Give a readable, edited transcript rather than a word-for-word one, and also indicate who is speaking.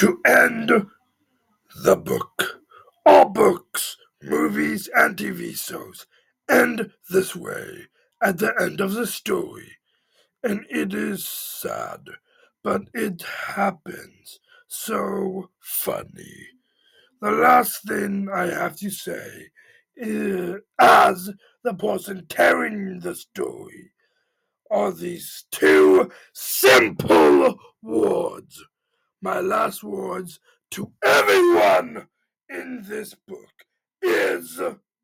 Speaker 1: to end the book. All books, movies, and TV shows end this way at the end of the story. And it is sad, but it happens. So funny. The last thing I have to say is, as the person telling the story, are these two simple words. My last words to everyone in this book is